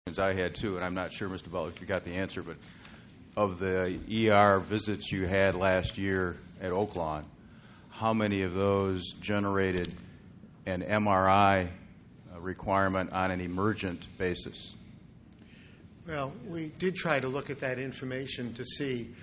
I had too, and I'm not sure, Mr. Butler, if you got the answer, but of the ER visits you had last year at Oaklawn, how many of those generated an MRI requirement on an emergent basis? Well, we did try to look at that information to see.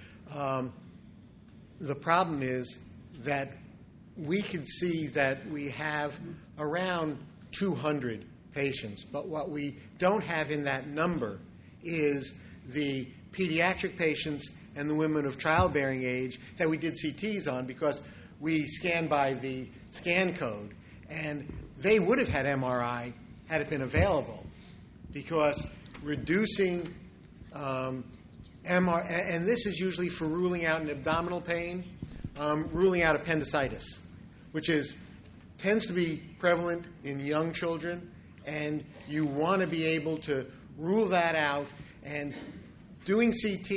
The problem is that we could see that we have around 200 patients, but what we don't have in that number is the pediatric patients and the women of childbearing age that we did CTs on, because we scanned by the scan code, and they would have had MRI had it been available, because reducing MRI, and this is usually for ruling out an abdominal pain, ruling out appendicitis, which tends to be prevalent in young children, and you want to be able to rule that out. And doing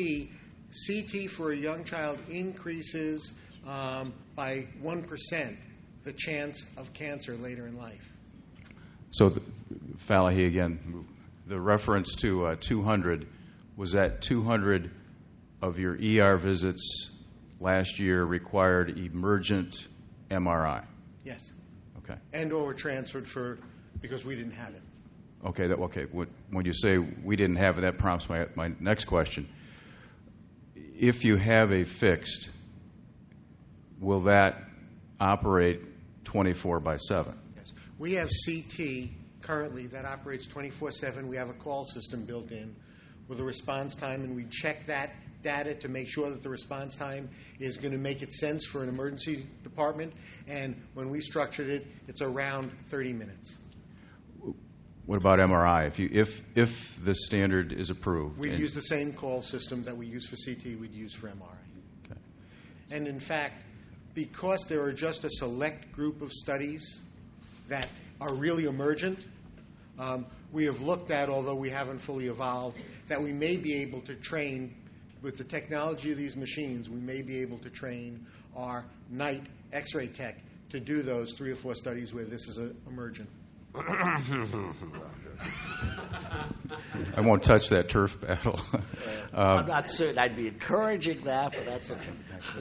CT for a young child increases by 1% the chance of cancer later in life. So, Falahy again, the reference to 200, was that 200 of your ER visits last year required emergent MRI? Yes. Okay. And or were transferred because we didn't have it. Okay. Okay. When you say we didn't have it, that prompts my next question. If you have a fixed, will that operate 24/7? Yes. We have CT currently that operates 24/7. We have a call system built in with a response time, and we check that data to make sure that the response time is going to make it sense for an emergency department. And when we structured it, it's around 30 minutes. What about MRI? If the standard is approved? We'd use the same call system that we use for CT, we'd use for MRI. Okay. And in fact, because there are just a select group of studies that are really emergent, we have looked at, although we haven't fully evolved, that we may be able to train, with the technology of these machines, we may be able to train our night X-ray tech to do those 3 or 4 studies where this is emergent. I won't touch that turf battle. I'm not certain I'd be encouraging that, but that's okay.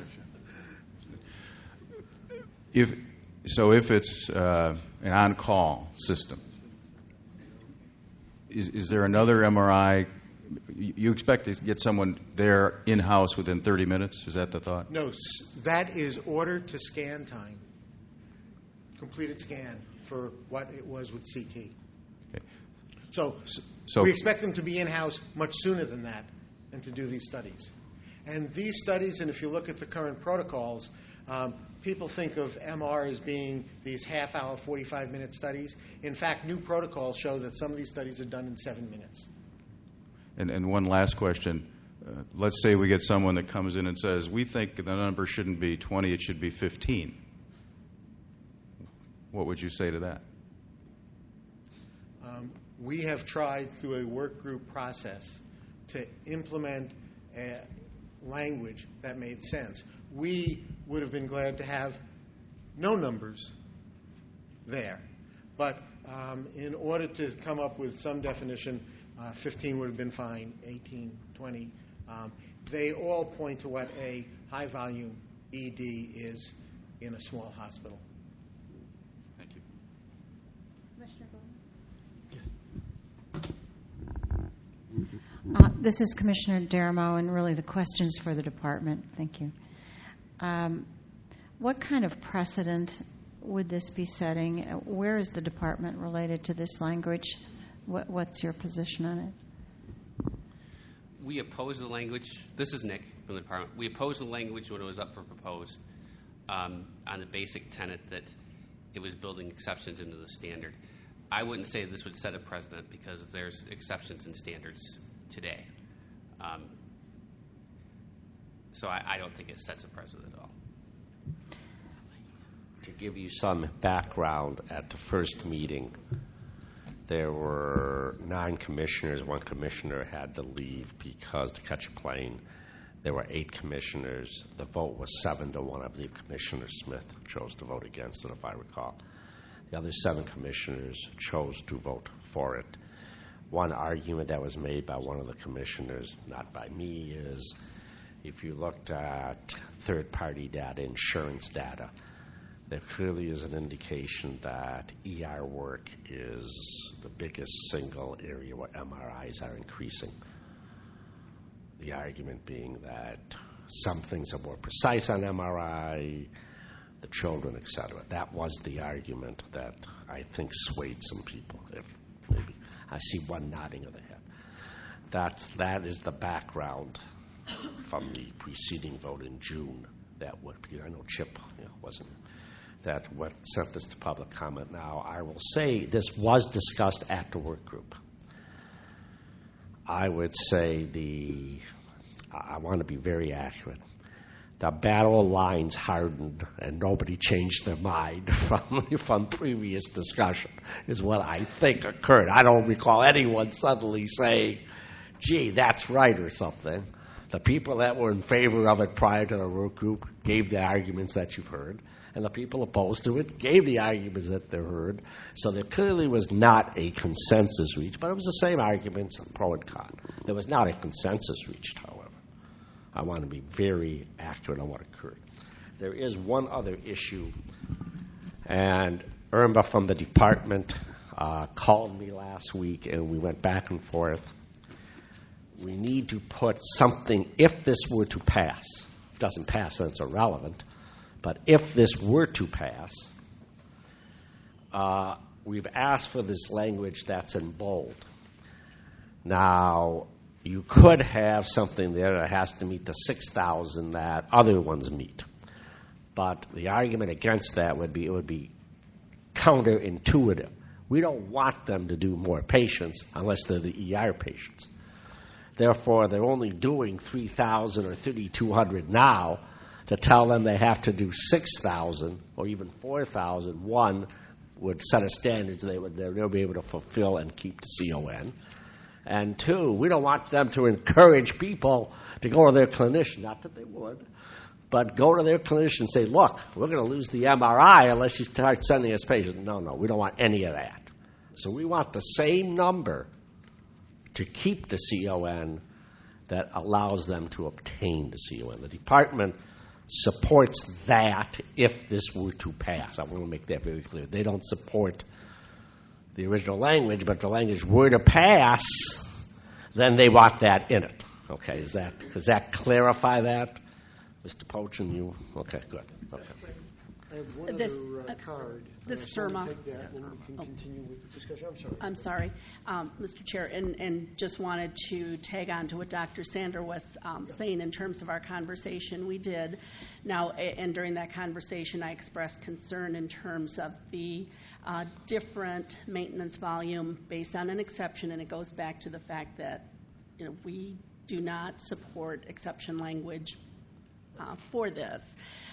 If it's an on-call system, is there another MRI? You expect to get someone there in-house within 30 minutes? Is that the thought? No, that is order to scan time. Completed scan for what it was with CT. Okay. So we expect them to be in-house much sooner than that and to do these studies. And these studies, and if you look at the current protocols, people think of MR as being these half-hour, 45-minute studies. In fact, new protocols show that some of these studies are done in 7 minutes. And one last question. Let's say we get someone that comes in and says, we think the number shouldn't be 20, it should be 15. What would you say to that? We have tried through a work group process to implement a language that made sense. We would have been glad to have no numbers there. But in order to come up with some definition, 15 would have been fine, 18, 20. They all point to what a high-volume ED is in a small hospital. Thank you. Commissioner Goldman? This is Commissioner Daramo, and really the question's for the department. Thank you. What kind of precedent would this be setting? Where is the department related to this language? What's your position on it? We oppose the language. This is Nick from the department. We opposed the language when it was up for proposed on the basic tenet that it was building exceptions into the standard. I wouldn't say this would set a precedent because there's exceptions in standards today. So I don't think it sets a precedent at all. To give you some background, at the first meeting, there were 9 commissioners. 1 commissioner had to leave because to catch a plane. There were 8 commissioners. The vote was 7-1. I believe Commissioner Smith chose to vote against it, if I recall. The other 7 commissioners chose to vote for it. one argument that was made by one of the commissioners, not by me, is if you looked at third-party data, insurance data, there clearly is an indication that ER work is the biggest single area where MRIs are increasing. The argument being that some things are more precise on MRI, the children, et cetera. That was the argument that I think swayed some people. If maybe I see one nodding of the head. That is the background from the preceding vote in June. That would, because I know Chip wasn't. That what sent this to public comment. Now, I will say this was discussed at the work group. I would say I want to be very accurate. The battle lines hardened and nobody changed their mind from previous discussion is what I think occurred. I don't recall anyone suddenly saying, gee, that's right or something. The people that were in favor of it prior to the work group gave the arguments that you've heard, and the people opposed to it gave the arguments that they heard. So there clearly was not a consensus reached, but it was the same arguments, pro and con. There was not a consensus reached, however. I want to be very accurate on what occurred. There is one other issue, and Irma from the department called me last week, and we went back and forth. We need to put something, if this were to pass. If it doesn't pass, then it's irrelevant. But if this were to pass, we've asked for this language that's in bold. Now, you could have something there that has to meet the 6,000 that other ones meet. But the argument against that would be it would be counterintuitive. We don't want them to do more patients unless they're the ER patients. Therefore, they're only doing 3,000 or 3,200 now. To tell them they have to do 6,000 or even 4,000, one would set a standards they'll be able to fulfill and keep the CON. And two, we don't want them to encourage people to go to their clinician, not that they would, but go to their clinician and say, look, we're going to lose the MRI unless you start sending us patients. No, we don't want any of that. So we want the same number to keep the CON that allows them to obtain the CON. The department supports that if this were to pass. I want to make that very clear. They don't support the original language, but if the language were to pass, then they want that in it. Okay, does that clarify that? Mr. Pochin, you? Okay, good. Okay. I have one other card. This is Irma. Take that, and then we can continue with the discussion. I'm sorry, Mr. Chair, and just wanted to tag on to what Dr. Sander was saying in terms of our conversation. We did. Now, and during that conversation, I expressed concern in terms of the different maintenance volume based on an exception, and it goes back to the fact that we do not support exception language for this.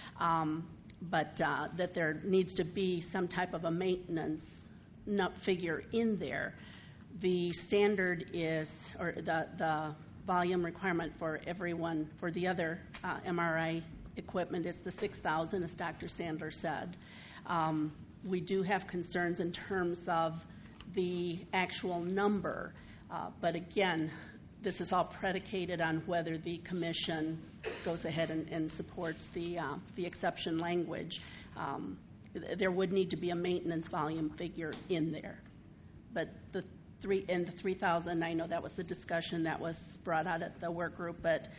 But that there needs to be some type of a maintenance figure in there. The standard is, or the volume requirement for everyone, for the other MRI equipment is the 6,000, as Dr. Sandler said. We do have concerns in terms of the actual number, but again, this is all predicated on whether the commission goes ahead and supports the exception language. There would need to be a maintenance volume figure in there. But the 3,000, I know that was the discussion that was brought out at the work group, but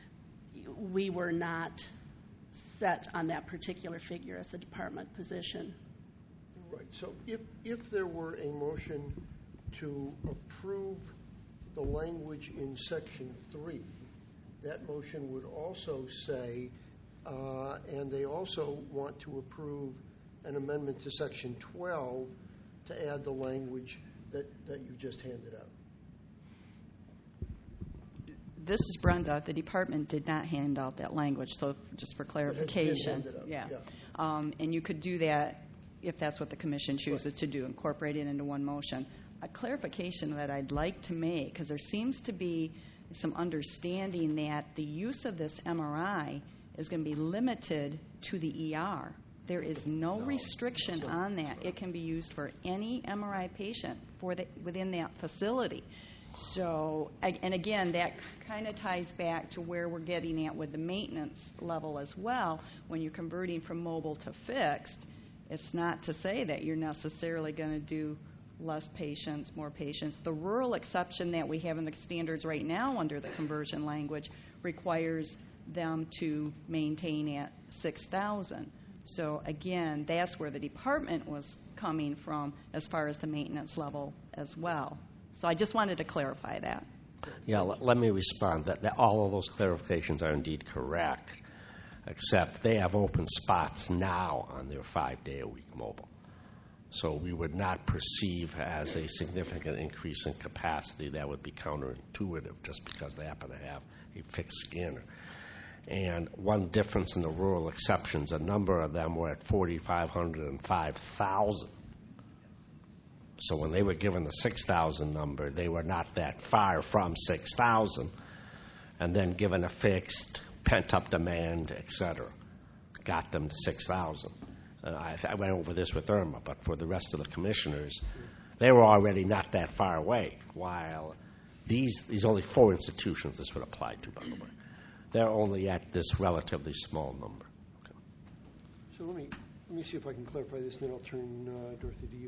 we were not set on that particular figure as a department position. Right. So if there were a motion to approve the language in Section 3, that motion would also say, and they also want to approve an amendment to Section 12 to add the language that you just handed out. This is Brenda. The department did not hand out that language, so just for clarification. Yeah. And you could do that if that's what the commission chooses to do, incorporate it into one motion. A clarification that I'd like to make, because there seems to be some understanding that the use of this MRI is going to be limited to the ER. There is no restriction on that. It can be used for any MRI patient within that facility. So, and again, that kind of ties back to where we're getting at with the maintenance level as well. When you're converting from mobile to fixed, it's not to say that you're necessarily going to do less patients, more patients. The rural exception that we have in the standards right now under the conversion language requires them to maintain at 6,000. So again, that's where the department was coming from as far as the maintenance level as well. So I just wanted to clarify that. Yeah, let me respond. That all of those clarifications are indeed correct, except they have open spots now on their 5-day-a-week mobile. So we would not perceive as a significant increase in capacity. That would be counterintuitive just because they happen to have a fixed scanner. And one difference in the rural exceptions, a number of them were at 4,500 and 5,000. So when they were given the 6,000 number, they were not that far from 6,000, and then given a fixed pent-up demand, et cetera, got them to 6,000. I went over this with Irma, but for the rest of the commissioners, they were already not that far away, while these only 4 institutions this would apply to, by the way. They're only at this relatively small number. Okay. So let me see if I can clarify this, and then I'll turn, Dorothy, to you.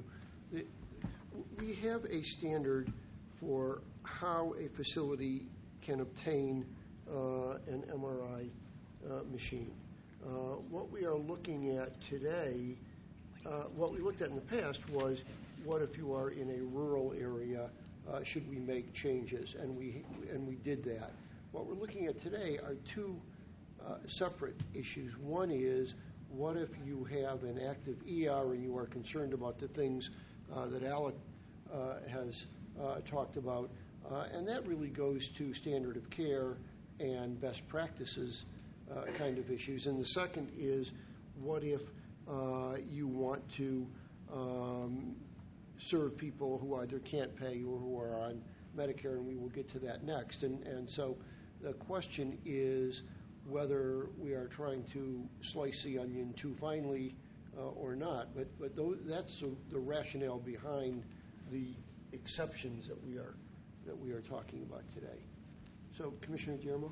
We have a standard for how a facility can obtain an MRI machine. What we are looking at today, what we looked at in the past was, what if you are in a rural area, should we make changes? And we did that. What we're looking at today are 2 separate issues. One is, what if you have an active ER and you are concerned about the things that Alec has talked about, and that really goes to standard of care and best practices kind of issues. And the second is, what if you want to serve people who either can't pay or who are on Medicare, and we will get to that next. And so the question is whether we are trying to slice the onion too finely or not. But that's the rationale behind the exceptions that we are talking about today. So, Commissioner Guillermo?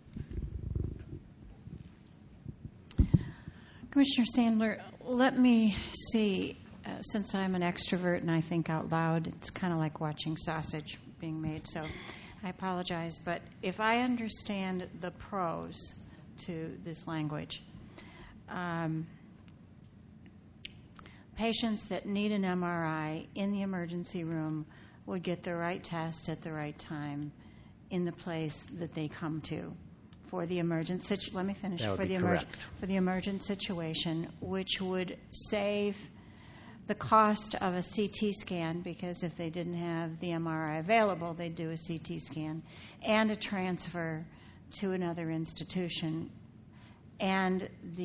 Commissioner Sandler, let me see, since I'm an extrovert and I think out loud, it's kind of like watching sausage being made, so I apologize. But if I understand the pros to this language, patients that need an MRI in the emergency room would get the right test at the right time in the place that they come to for the emergent situation. Let me finish. That would be correct. For the emergent situation, which would save the cost of a CT scan, because if they didn't have the MRI available, they'd do a CT scan, and a transfer to another institution, and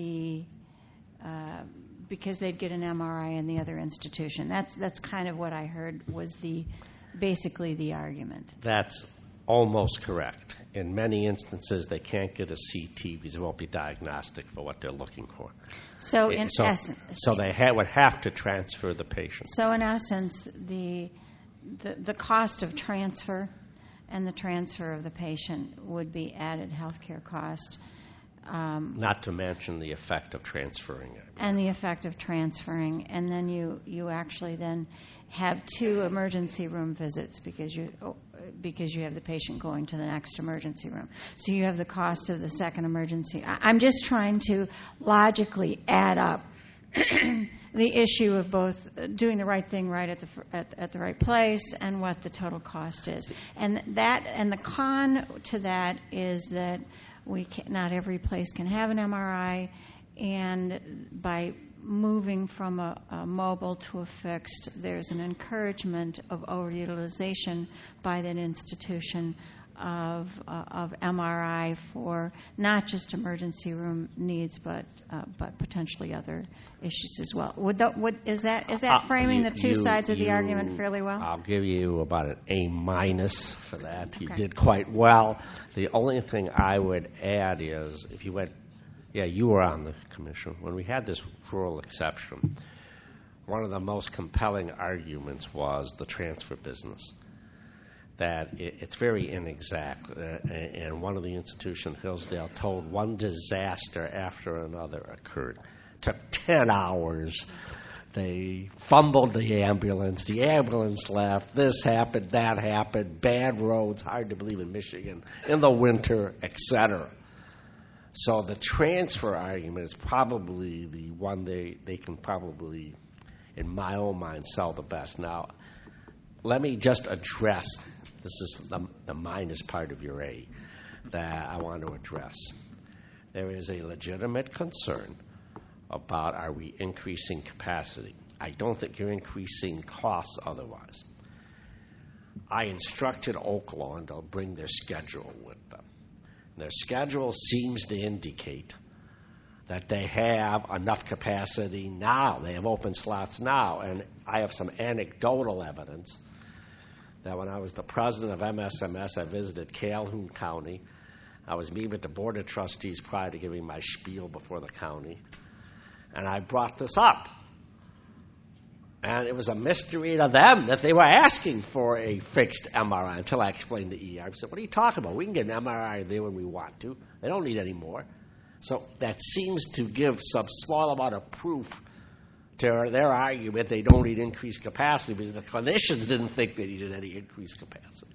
because they'd get an MRI in the other institution. That's kind of what I heard was basically the argument. That's almost correct. In many instances, they can't get a CT because it won't be diagnostic for what they're looking for. So in essence, so they would have to transfer the patient. So in essence, the cost of transfer and the transfer of the patient would be added healthcare cost. Not to mention the effect of transferring it. And the effect of transferring, and then you actually then have 2 emergency room visits because you have the patient going to the next emergency room. So you have the cost of the second emergency. I'm just trying to logically add up the issue of both doing the right thing right at the right place and what the total cost is. And the con to that is that not every place can have an MRI, and by moving from a mobile to a fixed, there's an encouragement of overutilization by that institution of MRI for not just emergency room needs, but potentially other issues as well. Is that framing the 2 sides of the argument fairly well? I'll give you about an A- for that. Okay. You did quite well. The only thing I would add is if you went Yeah, you were on the commission. When we had this rural exception, one of the most compelling arguments was the transfer business, that it's very inexact. And one of the institutions, Hillsdale, told one disaster after another occurred. It took 10 hours. They fumbled the ambulance left, this happened, that happened, bad roads, hard to believe in Michigan, in the winter, etc. So the transfer argument is probably the one they can probably, in my own mind, sell the best. Now, let me just address, this is the minus part of your A that I want to address. There is a legitimate concern about, are we increasing capacity? I don't think you're increasing costs otherwise. I instructed Oaklawn to bring their schedule with them. Their schedule seems to indicate that they have enough capacity now. They have open slots now. And I have some anecdotal evidence that when I was the president of MSMS, I visited Calhoun County. I was meeting with the Board of Trustees prior to giving my spiel before the county. And I brought this up. And it was a mystery to them that they were asking for a fixed MRI until I explained the ER. I said, what are you talking about? We can get an MRI there when we want to. They don't need any more. So that seems to give some small amount of proof to their argument they don't need increased capacity because the clinicians didn't think they needed any increased capacity.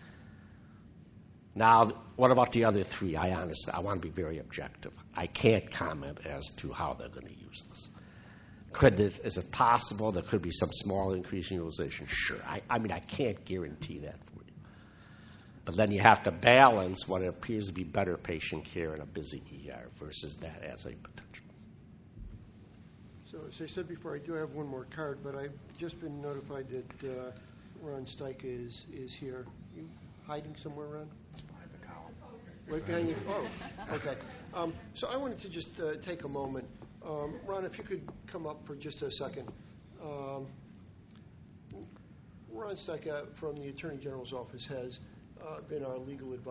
Now, what about the other three? I want to be very objective. I can't comment as to how they're going to use this. Is it possible there could be some small increase in utilization? Sure. I mean, I can't guarantee that for you. But then you have to balance what appears to be better patient care in a busy ER versus that as a potential. So, as I said before, I do have one more card, but I've just been notified that Ron Steika is here. You hiding somewhere, Ron? Behind the column. Right behind you? Oh, okay. So I wanted to just take a moment. Ron, if you could come up for just a second. Ron Steika from the Attorney General's office has been our legal advisor.